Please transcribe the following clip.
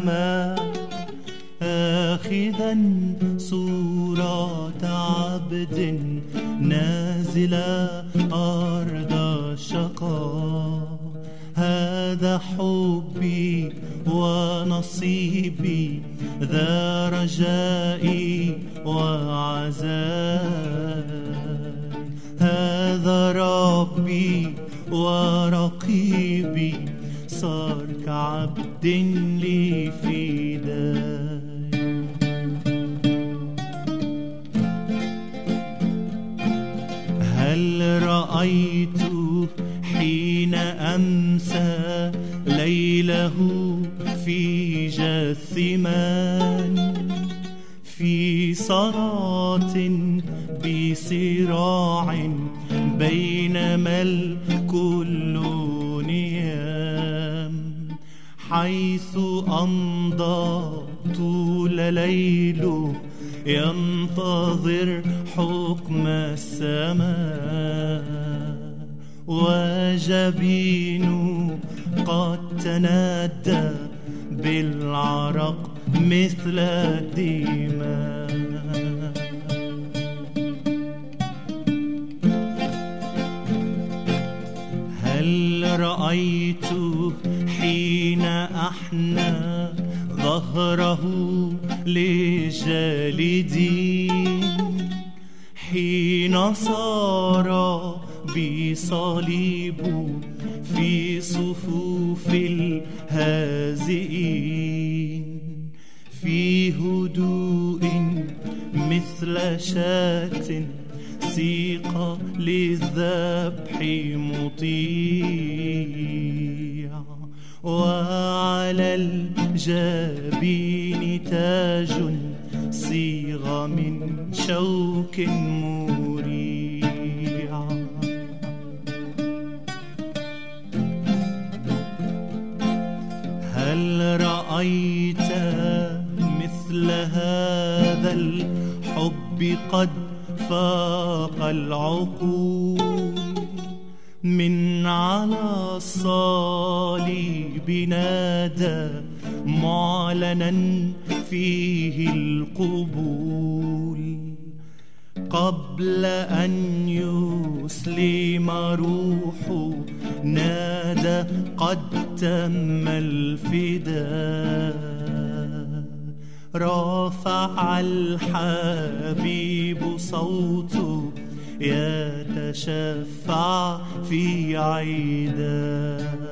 السماء آخذا صورة عبد نازل أرض الشقاء. هذا حبي ونصيبي ذا رجائي وعزاء. هذا ربي ورقيبي صار كعبد لي فداء. هل رأيت حين أمسى ليله في جثمان في صلاة بصراع بينما الكل نيام، حيث أمضى طول ليله ينتظر حكم السماء. وجبينه قد تندى بالعرق مثل الدماء. هل رأيت حين أحنى ظهره للجالدين، حين صار بصليبه في صفوف الهازئين، في هدوء مثل شاة سيق للذبح مطيع، وعلى الجبين تاج صيغ من شوك مريع. هل رأيت مثل هذا الحب قد فاق العقول؟ من على الصليب نادى معلنا فيه القبول، قبل أن يسلم روحه نادى قد تم الفداء. رفع الحبيب صوته يتشفع في عيدا.